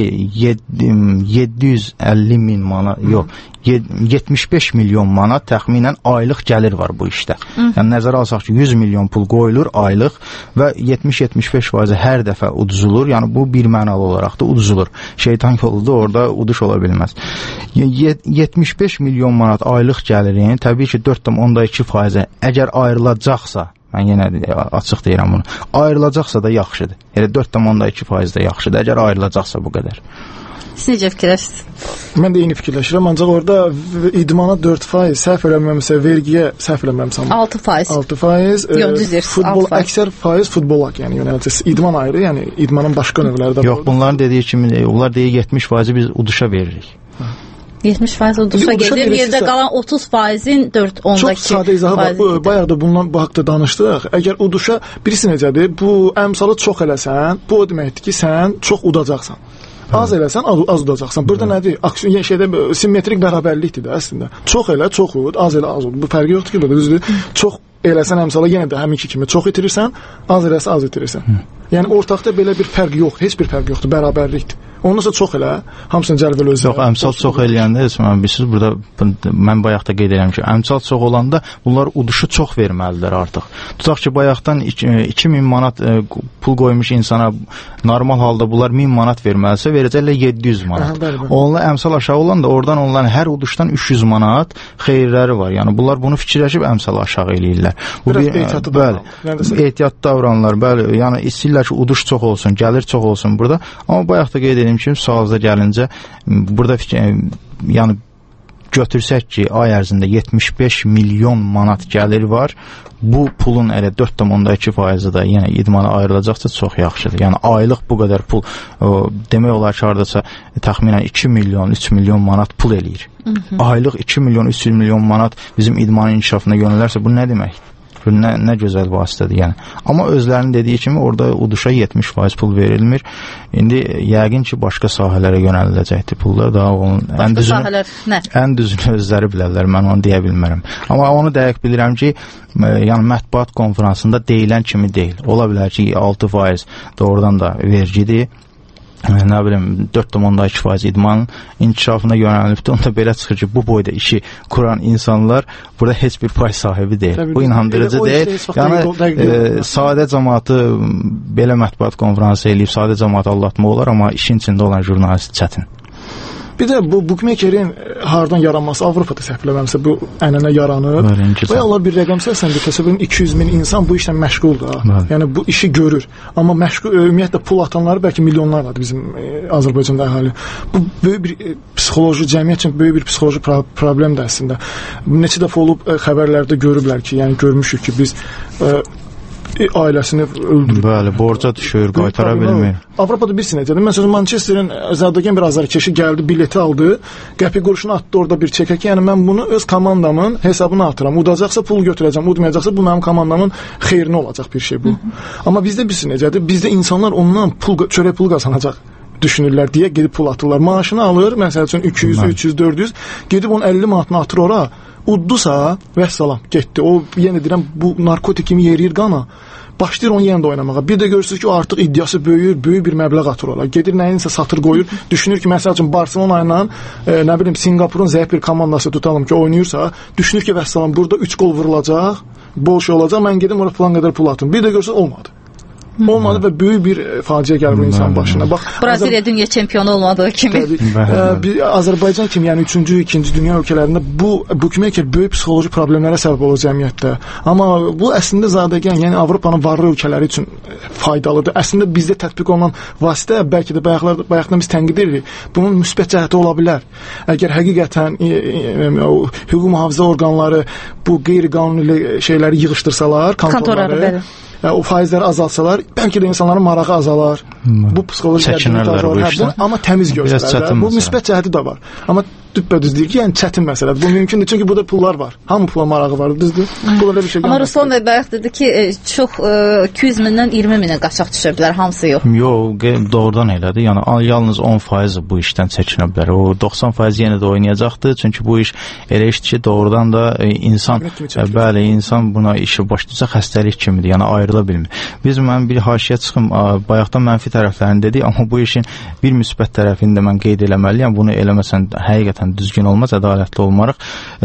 750 min manat, yox, 75 milyon manat təxminən aylıq gəlir var bu işdə. Yəni nəzərə alsaq ki, 100 milyon pul qoyulur aylıq və 70-75% hər dəfə uduzulur. Yəni bu bir mənalı olaraq da uduzulur. Şeytan yoludur, orada uduş ola bilməz. 75 milyon manat aylıq gəlirin təbii ki 4,2% əgər ayrılacaqsa, mən yenə açıq deyirəm bunu, ayrılacaqsa da yaxşıdır. Elə 4,2% də yaxşıdır, əgər ayrılacaqsa bu qədər. Siz necə fikirləşirsiniz? Mən də eyni fikirləşirəm, ancaq orada idmana 4%, səhv eləməmsə, vergiyə səhv eləməmsəm 6%. Yox, düz deyirsiz, futbol, əksər faiz futbola, yəni yönələcək. İdman ayrı, yəni idmanın başqa növləri də var. Yox, bunların dediyi kimi, onlar deyir 70% biz uduşa veririk. 70% uduşa gedir, yerdə qalan 30%-in 4,2%. Çox sadə izahı var. Bayaq da bundan bu haqda danışdıq. Əgər uduşa, birisi necədir, bu əmsalı çox eləsən, bu o deməkdir ki, sən çox udacaqsan. Az eləsən, az udacaqsan. Burada nədir? Aksiyon şeydə simmetrik bərabərlikdir də əslində. Çox elə, çox ud, az elə, az ud. Bu fərqi yoxdur ki, burada düzdür. Çox eləsən əmsala yenə də həminki kimi çox itirirsən, az eləsə az itirirsən. Yəni ortaqda belə bir fərq yox, heç bir fərq yoxdur, bərabərlikdir. Ondansa çox elə, hamısını cəlb özünə. Yox, əmsal çox eləyəndə, bilirsiniz, burada mən bayaq da qeyd edirəm ki, əmsal çox olanda bunlar uduşu çox verməlidir artıq. Tutaq ki, bayaqdan 2000 manat pul qoymuş insana normal halda bunlar 1000 manat verməlisə, verəcəklər 700 manat. Onunla əmsal aşağı olanda oradan onların hər uduşdan 300 manat xeyirləri var. Yəni bunlar bunu fikirləşib əmsalı aşağı eləyirlər. Ehtiyatlı davranırlar, bəli. Yəni istəyirlər ki, uduş çox olsun, gəlir çox olsun burada. Amma bayaq da qeyd edeyim ki, sualınıza gəlincə burada yəni götürsək ki, ay ərzində 75 milyon manat gəlir var. Bu pulun elə 4,2% da yenə idmana ayrılacaqsa çox yaxşıdır. Yəni aylıq bu qədər pul demək olar ki, hardasa təxminən 2 milyon, 3 milyon manat pul eləyir. Aylıq 2 milyon, 3 milyon manat bizim idmanın inkişafına yönələrsə bu nə deməkdir? Nə gözəl vasitədir yəni. Amma özlərinin dediyi kimi orada uduşa 70% pul verilmir. İndi yəqin ki, başqa sahələrə yönəliləcəkdir pullar. Daha onun ən düzünü özləri bilərlər. Mən onu deyə bilmərəm. Amma onu dəqiq bilirəm ki, yəni mətbuat konferansında deyilən kimi deyil. Ola bilər ki, 6% doğrudan da vergidir. Nə bilim 4,2% idmanın inkişafına yönəlibdir. Onda belə çıxır ki, bu boyda işi kuran insanlar burada heç bir pay sahibi deyil. Bu inandırıcı deyil. Yəni sadə cəmaatı belə mətbuat konfransı eləyib sadə cəmaatı aldatmaq olar, amma işin içində olan jurnalist çətin. Bir də bu bookmakerin hardan yaranması Avropada səhv eləmirəmsə bu ənənə yaranıb. Və Allah bir rəqəm səsləndi, təsəvvürün 200 min insan bu işlə məşğuldur. Yəni bu işi görür. Amma məşğul ümumiyyətlə pul atanları bəlkə milyonlardır bizim Azərbaycanda əhali. Bu böyük bir psixoloji cəmiyyət üçün böyük bir psixoloji problemdir əslində. Neçə dəfə olub xəbərlərdə görüblər ki, yəni görmüşük ki, biz ailəsini öldürür. Bəli, borca düşür, qaytara bilmir. Avropada bir sinəcədir. Məsələn, Manchesterin Zadəgan bir azarkeşi gəldi, bileti aldı, qəpik quruşunu atdı orada bir çəkə ki, yəni mən bunu öz komandamın hesabına atıram. Udacaqsa pul götürəcəm, udmayacaqsa bu mənim komandamın xeyrinə olacaq bir şey bu. Amma bizdə bir sinəcədir. Bizdə insanlar ondan çörək pul qazanacaq düşünürlər deyə gedib pul atırlar. Maaşını alır, məsəl üçün 200, 300, 400, gedib onun 50 manatını atır ora. Uddusa, vəssalam, getdi. O, yenə deyirəm, bu narkotik kimi yeriyir qana. Başlayır onu yenə də oynamağa. Bir də görürsünüz ki, o artıq iddiası böyük bir məbləğ atır ola. Gedir nəyinsə satır qoyur. Düşünür ki, məsəl üçün Barcelona ilə, nə bilim, Singapurun zəif bir komandası tutalım ki, oynayırsa, düşünür ki, vəssalam, burada 3 gol vurulacaq, bol şey olacaq, mən gedim orada falan qədər pul atım. Bir də görürsünüz, olmadı. Olmadı və böyük bir faciə gəlir bu insan başına. Bax, Braziliya dünya çempionu olmadığı kimi. Azərbaycan kimi, yəni 3-cü, 2-ci dünya ölkələrində bu bookmaker böyük psixoloji problemlərə səbəb olur cəmiyyətdə. Amma bu əslində zadəgən, yəni Avropanın varlı ölkələri üçün faydalıdır. Əslində bizdə tətbiq olunan vasitə bəlkə də bayaqdan biz tənqid edirik. Bunun müsbət cəhəti ola bilər. Əgər həqiqətən hüquq mühafizə orqanları bu qeyri-qanuni şeyləri yığışdırsalar, kontorları o faizləri azalsalar, bəlkə də insanların marağı azalar. Bu psixoloji çəkinirlər bu işdən. Amma təmiz göstərər. Bu müsbət cəhəti də var. Amma düppədüz deyir ki, yəni çətin məsələdir. Bu mümkündür, çünki burada pullar var. Hamı pula marağı var, düzdür? Bu elə bir şey. Amma Ruslan bəy bayaq dedi ki, çox 200 mindən 20 minə qaçaq düşə bilər, hamısı yox. Yox, doğrudan elədir. Yəni yalnız 10% bu işdən çəkinə bilər. O 90% yenə də oynayacaqdır. Çünki bu iş elə işdir ki, doğrudan da insan bəli, insan buna işi başlayacaq xəstəlik kimidir. Yəni ayrıla bilmir. Mən bir haşiyə çıxım, bayaqdan mənfi tərəflərini dedik, amma bu işin bir müsbət tərəfini də mən qeyd eləməliyəm. Bunu eləməsən həqiqətən düzgün olmaz, ədalətli olmarıq.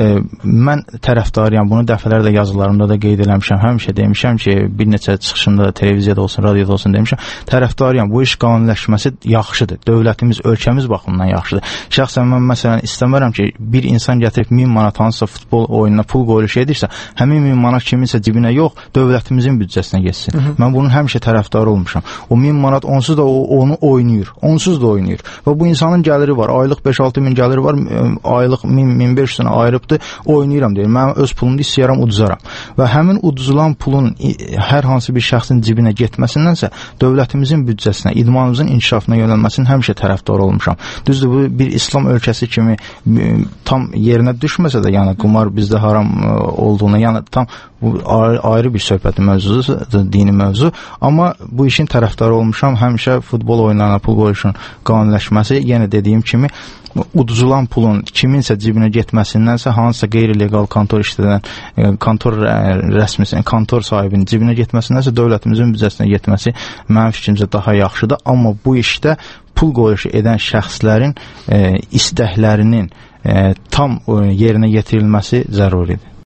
Mən tərəfdarıyam, bunu dəfələrlə yazılarımda da qeyd eləmişəm, həmişə demişəm ki, bir neçə çıxışımda da televiziyada olsun, radioda olsun demişəm, tərəfdarıyam, bu iş qanuniləşməsi yaxşıdır, dövlətimiz, ölkəmiz baxımından yaxşıdır. Şəxsən mən məsələn istəmərəm ki, bir insan gətirib 1000 manat hansısa futbol oyununa pul qoyuluş edirsə, həmin 1000 manat kiminsə cibinə yox, dövlətimizin büdcəsinə geçsin. Mən bunun həmişə tərəfdarı olmuşam. O 1000 manat onsuz da onu oynayır, onsuz da oynayır. Və bu insanın gəliri var, aylıq 5-6 min gəliri var, aylıq 1000-1500 ayrıbdır, oynayıram deyir. Mən öz pulumu istəyirəm, uduzaram. Və həmin uduzulan pulun hər hansı bir şəxsin cibinə getməsindənsə, dövlətimizin büdcəsinə, idmanımızın inkişafına yönəlməsinin həmişə tərəfdar olmuşam. Düzdür, bu bir İslam ölkəsi kimi tam yerinə düşməsə də, yəni qumar bizdə haram olduğuna, yəni tam bu ayrı bir söhbətin mövzusudur, dini mövzu. Amma bu işin tərəfdarı olmuşam. Həmişə futbol oyunlarına pul qoyuluşun qanuniləşməsi, yenə dediyim kimi, uduzulan pulun kiminsə cibinə getməsindənsə, hansısa qeyri-legal kontor işlədən, kontor rəsmisinin, kontor sahibinin cibinə getməsindənsə, dövlətimizin büdcəsinə getməsi mənim fikrimcə daha yaxşıdır. Amma bu işdə pul qoyuluşu edən şəxslərin istəklərinin tam yerinə yetirilməsi zəruridir.